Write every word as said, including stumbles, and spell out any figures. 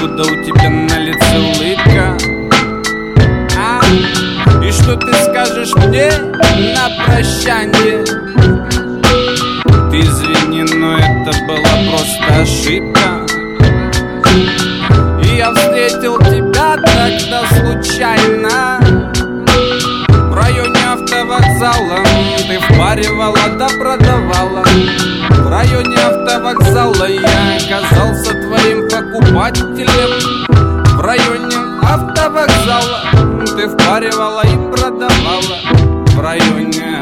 откуда у тебя на лице улыбка? А? И что ты скажешь мне на прощанье? Ты извини, но это была просто ошибка. И я встретил тебя тогда случайно в районе автовокзала. Ты впаривала да продавала. В районе автовокзала я оказался твоим покупателем. В районе автовокзала ты впаривала и продавала. В районе